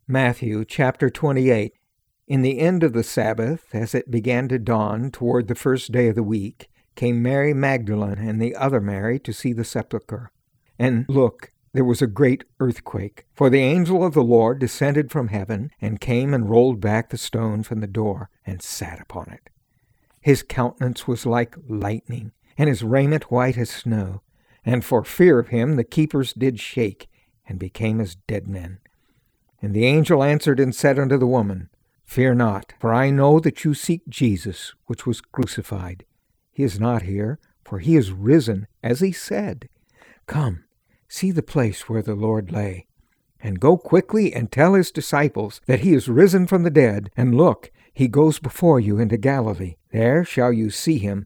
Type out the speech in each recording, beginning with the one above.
Matthew chapter 28. In the end of the Sabbath, as it began to dawn toward the first day of the week, came Mary Magdalene and the other Mary to see the sepulchre. And look, there was a great earthquake, for the angel of the Lord descended from heaven, and came and rolled back the stone from the door, and sat upon it. His countenance was like lightning, and his raiment white as snow. And for fear of him the keepers did shake, and became as dead men. And the angel answered and said unto the woman, Fear not, for I know that you seek Jesus, which was crucified. He is not here, for he is risen, as he said. Come, see the place where the Lord lay. And go quickly and tell his disciples that he is risen from the dead, and look, he goes before you into Galilee. There shall you see him.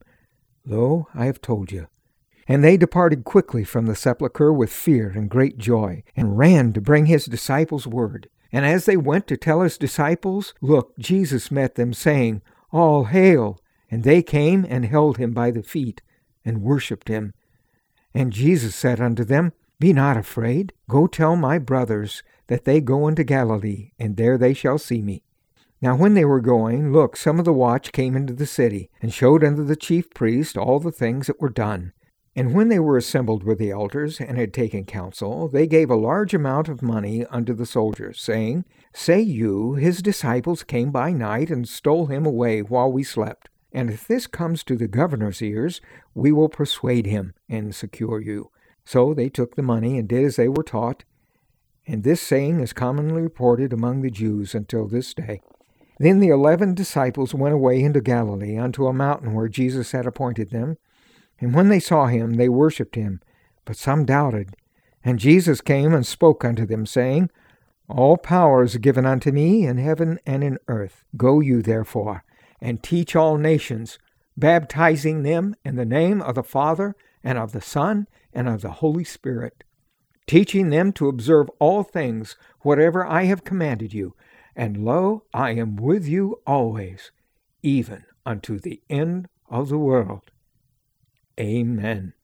Lo, I have told you. And they departed quickly from the sepulchre with fear and great joy, and ran to bring his disciples word. And as they went to tell his disciples, look, Jesus met them, saying, All hail! And they came and held him by the feet, and worshipped him. And Jesus said unto them, Be not afraid. Go tell my brothers that they go into Galilee, and there they shall see me. Now when they were going, look, some of the watch came into the city, and showed unto the chief priest all the things that were done. And when they were assembled with the elders, and had taken counsel, they gave a large amount of money unto the soldiers, saying, Say you, his disciples came by night, and stole him away while we slept. And if this comes to the governor's ears, we will persuade him, and secure you. So they took the money, and did as they were taught. And this saying is commonly reported among the Jews until this day. Then the 11 disciples went away into Galilee, unto a mountain where Jesus had appointed them. And when they saw him, they worshipped him, but some doubted. And Jesus came and spoke unto them, saying, All power is given unto me in heaven and in earth. Go you therefore, and teach all nations, baptizing them in the name of the Father, and of the Son, and of the Holy Spirit, teaching them to observe all things whatever I have commanded you. And lo, I am with you always, even unto the end of the world. Amen.